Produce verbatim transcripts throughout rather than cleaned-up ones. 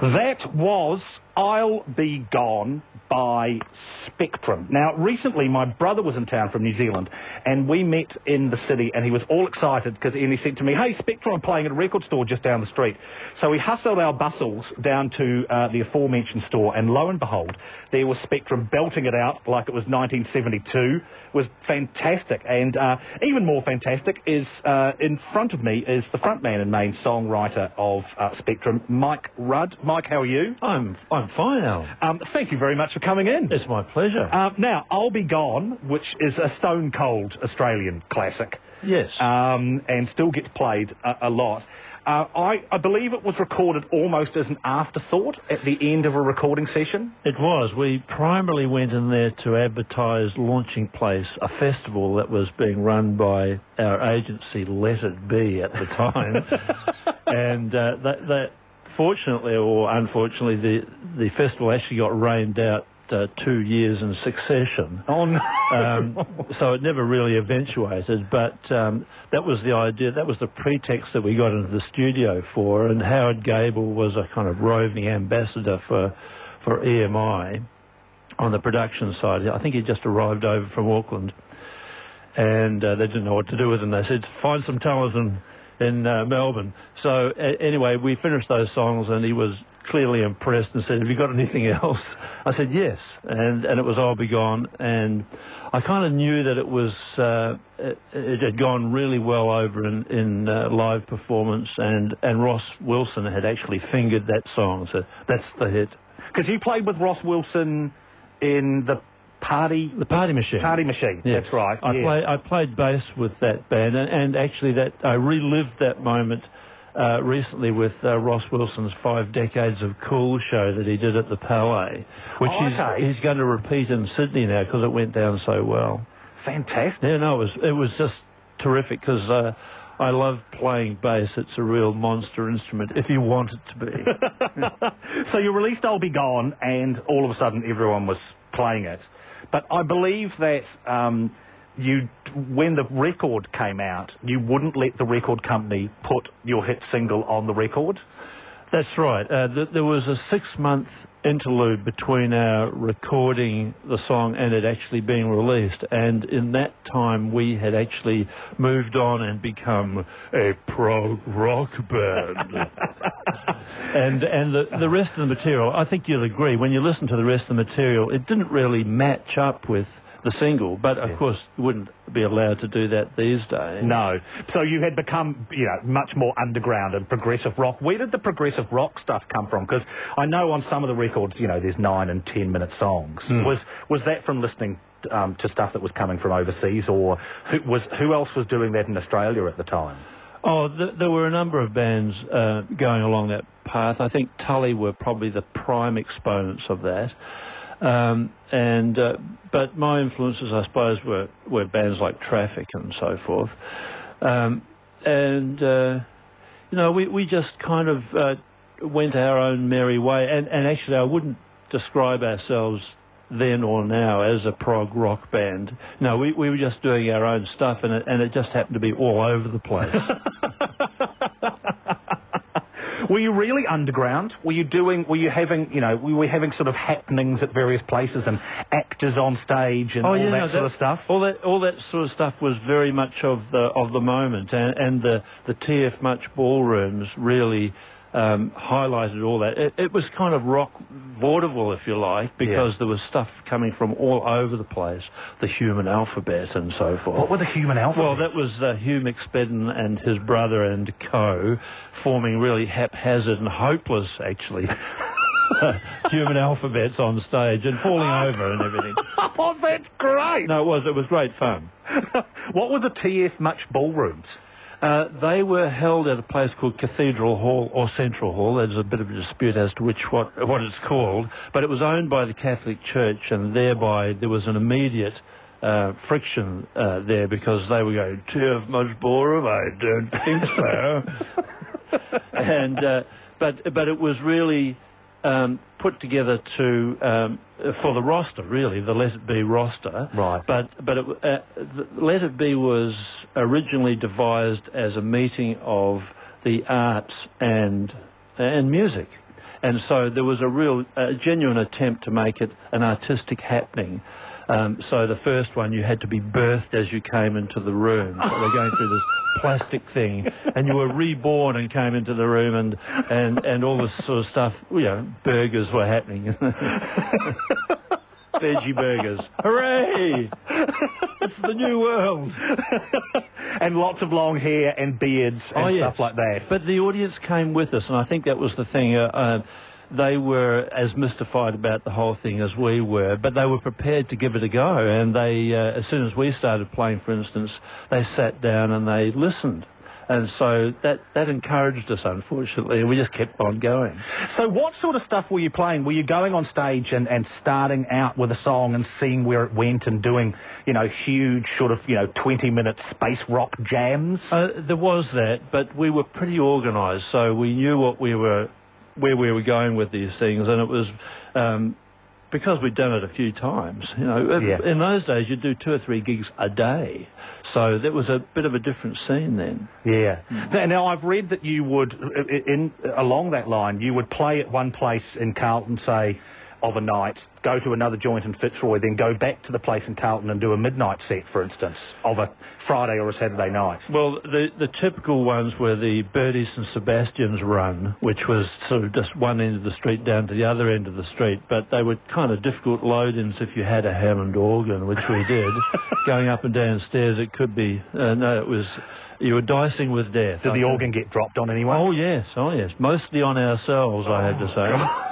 That was I'll Be Gone by Spectrum. Now, recently my brother was in town from New Zealand and we met in the city and he was all excited because he said to me, hey, Spectrum are playing at a record store just down the street. So we hustled our bustles down to uh, the aforementioned store and lo and behold, there was Spectrum belting it out like it was nineteen seventy-two. It was fantastic. And uh, even more fantastic is uh, in front of me is the frontman and main songwriter of uh, Spectrum, Mike Rudd. Mike, how are you? I'm I'm fine, Al. Um, thank you very much for coming in. It's my pleasure. Uh, now, I'll Be Gone, which is a stone-cold Australian classic. Yes. Um, and still gets played a, a lot. Uh, I, I believe it was recorded almost as an afterthought at the end of a recording session. It was. We primarily went in there to advertise Launching Place, a festival that was being run by our agency, Let It Be, at the time. and uh, that, that, fortunately or unfortunately, the, the festival actually got rained out Uh, two years in succession. Oh, no. um, so it never really eventuated, but um, that was the idea, that was the pretext that we got into the studio for, and Howard Gable was a kind of roving ambassador for, for E M I on the production side. I think he just arrived over from Auckland, and uh, they didn't know what to do with him. They said, find some talent in, in uh, Melbourne. So a- anyway, we finished those songs, and he was clearly impressed and said, have you got anything else? I said, yes, and, and it was I'll Be Gone, and I kind of knew that it was, uh, it, it had gone really well over in, in uh, live performance, and, and Ross Wilson had actually fingered that song, so that's the hit. Because you played with Ross Wilson in the Party... The Party Machine. Party Machine, yes. That's right. I, yeah. play, I played bass with that band, and, and actually that I relived that moment Uh, recently with uh, Ross Wilson's Five Decades of Cool show that he did at the Palais, which oh, okay. he's, he's going to repeat in Sydney now because it went down so well. Fantastic. Yeah, no, it was, it was just terrific because uh, I love playing bass. It's a real monster instrument, if you want it to be. So you released I'll Be Gone and all of a sudden everyone was playing it. But I believe that... Um, You, when the record came out, you wouldn't let the record company put your hit single on the record? That's right. Uh, th there was a six-month interlude between our recording the song and it actually being released, and in that time we had actually moved on and become a prog rock band. and and the, the rest of the material, I think you'll agree, when you listen to the rest of the material, it didn't really match up with the single, but of yeah. course you wouldn't be allowed to do that these days. No. So you had become, you know, much more underground and progressive rock. Where did the progressive rock stuff come from? Because I know on some of the records, you know, there's nine and ten minute songs. Mm. Was was that from listening um, to stuff that was coming from overseas, or who was who else was doing that in Australia at the time? Oh, th there were a number of bands uh, going along that path. I think Tully were probably the prime exponents of that. Um, and uh, but my influences, I suppose, were, were bands like Traffic and so forth. Um, and, uh, you know, we, we just kind of uh, went our own merry way. And, and actually, I wouldn't describe ourselves then or now as a prog rock band. No, we, we were just doing our own stuff, and it, and it just happened to be all over the place. Were you really underground? Were you doing, were you having, you know, were we having sort of happenings at various places and actors on stage and oh, all yeah, that no, sort that, of stuff? All that, all that sort of stuff was very much of the, of the moment, and, and the, the T F Much ballrooms really um, highlighted all that. It, it was kind of rock vaudeville, if you like, because yeah. there was stuff coming from all over the place, the Human Alphabet and so forth. What were the Human Alphabet? Well, that was uh, Hugh McSpedden and his brother and co, forming really haphazard and hopeless, actually, Human Alphabets on stage and falling over and everything. Oh, that's great! No, it was. It was great fun. What were the T F Much ballrooms? Uh, they were held at a place called Cathedral Hall or Central Hall. There's a bit of a dispute as to which what what it's called, but it was owned by the Catholic Church, and thereby there was an immediate uh, friction uh, there because they were going, T F Much ballroom? I don't think so. and uh, but but it was really um, put together to um, for the roster, really, the Let It Be roster. Right. But but it, uh, the Let It Be was originally devised as a meeting of the arts and and music. And so there was a real, uh, genuine attempt to make it an artistic happening. Um, so the first one, you had to be birthed as you came into the room. So they're going through this plastic thing, and you were reborn and came into the room, and, and, and all this sort of stuff, you know, burgers were happening. Veggie burgers. Hooray! It's the new world. And lots of long hair and beards and oh, yes. stuff like that. But the audience came with us, and I think that was the thing. Uh, uh, they were as mystified about the whole thing as we were, but they were prepared to give it a go. And they, uh, as soon as we started playing, for instance, they sat down and they listened. And so that, that encouraged us, unfortunately, and we just kept on going. So what sort of stuff were you playing? Were you going on stage and, and starting out with a song and seeing where it went and doing, you know, huge sort of, you know, twenty-minute space rock jams? Uh, there was that, but we were pretty organised, so we knew what we were, where we were going with these things, and it was... Um, because we'd done it a few times, you know, yeah. in those days you'd do two or three gigs a day. So that was a bit of a different scene then. Yeah. Mm. Now, I've read that you would, in, along that line, you would play at one place in Carlton, say, of a night, go to another joint in Fitzroy, then go back to the place in Carlton and do a midnight set, for instance, of a Friday or a Saturday night. Well, the the typical ones were the Birdies and Sebastians run, which was sort of just one end of the street down to the other end of the street, but they were kind of difficult load-ins if you had a Hammond organ, which we did. Going up and down stairs, it could be, uh, no, it was... You were dicing with death. Did the organ get dropped on anyone? Oh, yes, oh, yes. Mostly on ourselves, I have to say.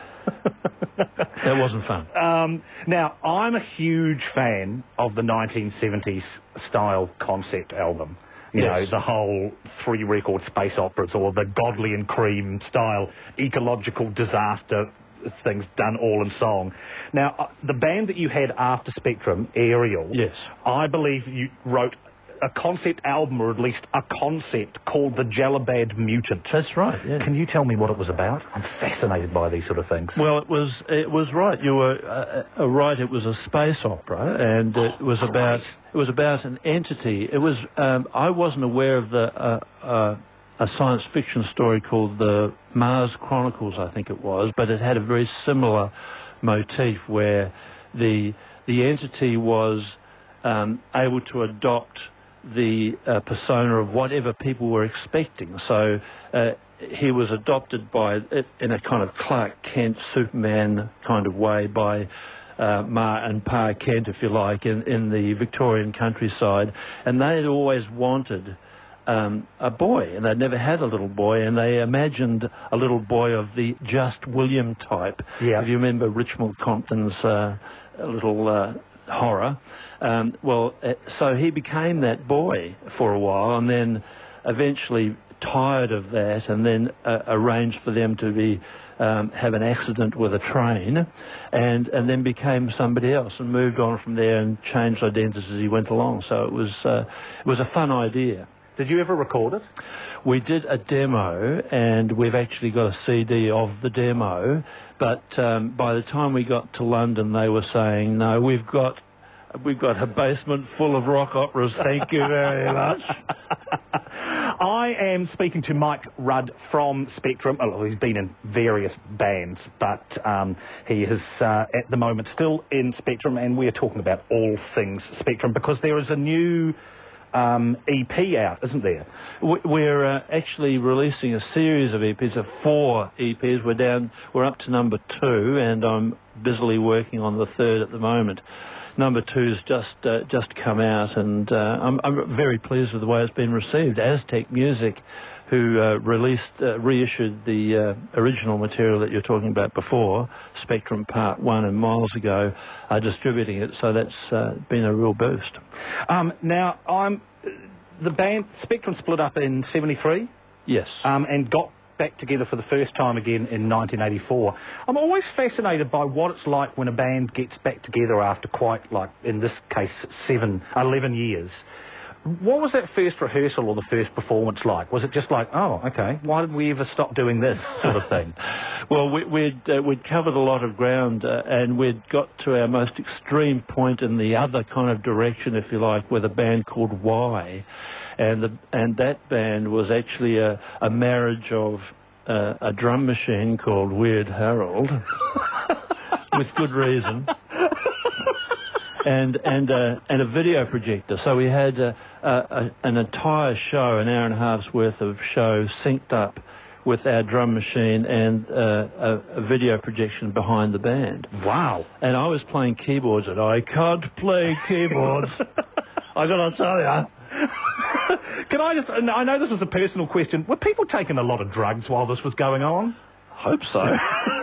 That wasn't fun. Um, now, I'm a huge fan of the nineteen seventies style concept album. You yes. know, the whole three-record space operas or the Godley and Cream style ecological disaster things done all in song. Now, uh, the band that you had after Spectrum, Aerial, yes. I believe you wrote a concept album, or at least a concept, called The Jalabad Mutant. That's right, yeah. Can you tell me what it was about? I'm fascinated by these sort of things. Well, it was it was right. You were uh, uh, right. It was a space opera, and it oh, was great. about it was about an entity. It was um, I wasn't aware of the uh, uh, a science fiction story called the Mars Chronicles, I think it was, but it had a very similar motif where the the entity was um, able to adopt the uh, persona of whatever people were expecting. So uh, he was adopted by, in a kind of Clark Kent, Superman kind of way, by uh, Ma and Pa Kent, if you like, in, in the Victorian countryside. And they had always wanted um, a boy, and they'd never had a little boy, and they imagined a little boy of the Just William type. Yeah. If you remember Richmond Compton's uh, little... Uh, horror. Um, well, uh, so he became that boy for a while, and then eventually tired of that, and then uh, arranged for them to be um, have an accident with a train, and and then became somebody else, and moved on from there and changed identities as he went along. So it was uh, it was a fun idea. Did you ever record it? We did a demo, and we've actually got a C D of the demo, but um, by the time we got to London, they were saying, no, we've got we've got a basement full of rock operas, thank you very much. I am speaking to Mike Rudd from Spectrum. Oh, he's been in various bands, but um, he is uh, at the moment still in Spectrum, and we are talking about all things Spectrum, because there is a new... Um, E P out, isn't there? We're uh, actually releasing a series of E Ps, of four E Ps. We're down, we're up to number two, and I'm busily working on the third at the moment. Number two's just uh, just come out, and uh, I'm, I'm very pleased with the way it's been received. Aztec Music, who uh, released, uh, reissued the uh, original material that you're talking about before, Spectrum Part One, and miles ago, are distributing it. So that's uh, been a real boost. Um, now, I'm the band Spectrum split up in seventy-three. Yes. Um, and got back together for the first time again in nineteen eighty-four. I'm always fascinated by what it's like when a band gets back together after quite, like, in this case, seven, eleven years. What was that first rehearsal or the first performance like? Was it just like, oh, okay, why did we ever stop doing this sort of thing? Well, we, we'd, uh, we'd covered a lot of ground, uh, and we'd got to our most extreme point in the other kind of direction, if you like, with a band called Y. And, the, and that band was actually a, a marriage of uh, a drum machine called Weird Harold, with good reason, and and uh, and a video projector. So we had uh, a, a, an entire show, an hour and a half's worth of show, synced up with our drum machine and uh, a, a video projection behind the band. Wow. And I was playing keyboards, and I can't play keyboards. I gotta tell you. Can I just, and I know this is a personal question, were people taking a lot of drugs while this was going on? Hope so.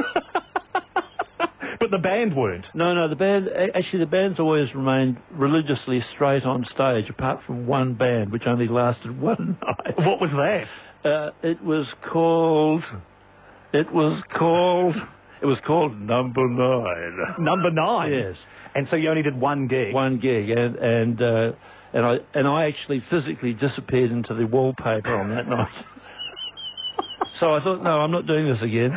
But the band weren't? No, no, the band, actually the band's always remained religiously straight on stage, apart from one band, which only lasted one night. What was that? Uh, it was called, it was called, it was called Number Nine. Number Nine? Yes. And so you only did one gig? One gig, and, and, uh, and I, and I actually physically disappeared into the wallpaper on that night. So I thought, no, I'm not doing this again.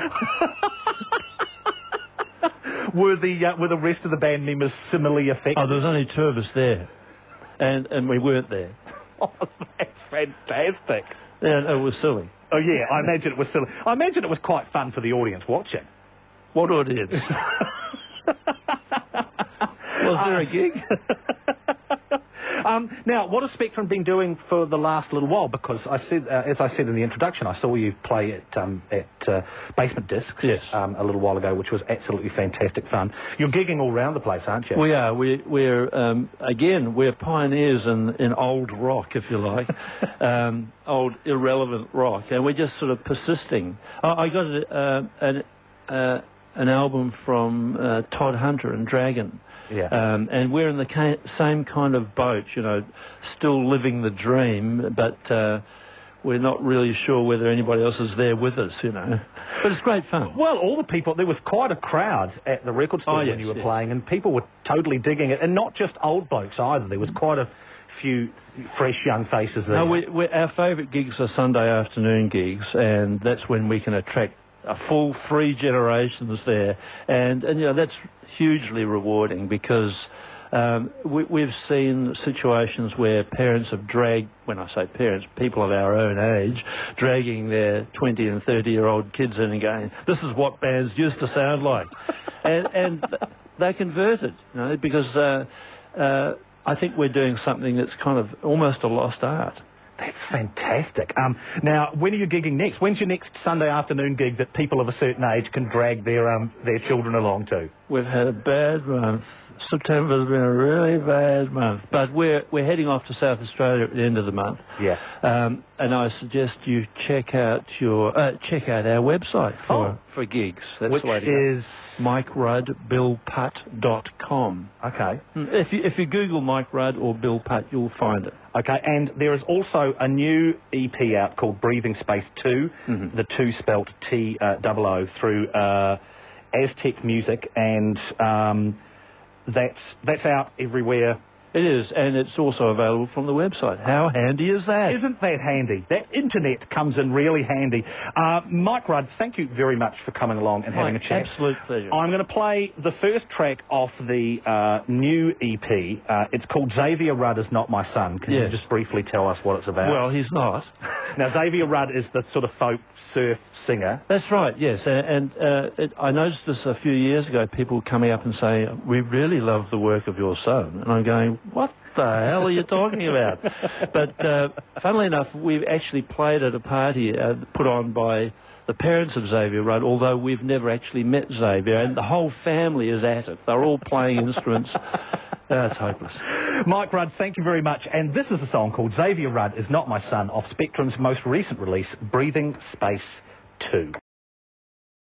Were the uh, were the rest of the band members similarly affected? Oh, there was only two of us there, and and we weren't there. Oh, that's fantastic. Yeah, it was silly. Oh yeah, I imagine it was silly. I imagine it was quite fun for the audience watching. What audience? Was there a gig? Um, now, what has Spectrum been doing for the last little while? Because I said, uh, as I said in the introduction, I saw you play at um, at uh, Basement Discs yes. um, a little while ago, which was absolutely fantastic fun. You're gigging all around the place, aren't you? We are. We, we're um, again, we're pioneers in, in old rock, if you like, um, old irrelevant rock, and we're just sort of persisting. I, I got a, uh, an uh, an album from uh, Todd Hunter and Dragon. Yeah. Um, and we're in the ca- same kind of boat, you know, still living the dream, but uh, we're not really sure whether anybody else is there with us, you know. But it's great fun. Well, all the people, there was quite a crowd at the record store oh, when yes, you were yes. playing, and people were totally digging it, and not just old blokes either. There was quite a few fresh young faces there. No, we, we, our favourite gigs are Sunday afternoon gigs, and that's when we can attract a full three generations there, and and you know that's hugely rewarding because um, we, we've seen situations where parents have dragged, when I say parents, people of our own age, dragging their twenty and thirty year old kids in and going, this is what bands used to sound like, and and they converted, you know, because uh, uh, I think we're doing something that's kind of almost a lost art. That's fantastic. Um, now, when are you gigging next? When's your next Sunday afternoon gig that people of a certain age can drag their um, their children along to? We've had a bad month. September's been a really bad month, but we're we're heading off to South Australia at the end of the month. Yeah. Um, and I suggest you check out your uh, check out our website for Oh. for gigs. That's Which the way to go. is Mike Rudd Bill Putt dot com. Okay. If you if you Google Mike Rudd or Bill Putt, you'll find it. Okay, and there is also a new E P out called Breathing Space two, Mm-hmm. the two spelt T O O O, through uh, Aztec Music, and um, that's that's out everywhere. It is, and it's also available from the website. How handy is that? Isn't that handy? That internet comes in really handy. Uh, Mike Rudd, thank you very much for coming along and having a Mike, chat. absolute pleasure. I'm going to play the first track off the uh, new E P. Uh, it's called Xavier Rudd Is Not My Son. Can Yes. you just briefly tell us what it's about? Well, he's not. Now, Xavier Rudd is the sort of folk surf singer. That's right, yes. And, and uh, it, I noticed this a few years ago, people coming up and saying, we really love the work of your son. And I'm going, what the hell are you talking about? But uh, funnily enough, we've actually played at a party uh, put on by the parents of Xavier Rudd, although we've never actually met Xavier, and the whole family is at it. They're all playing instruments. Uh, it's hopeless. Mike Rudd, thank you very much. And this is a song called Xavier Rudd Is Not My Son off Spectrum's most recent release, Breathing Space two.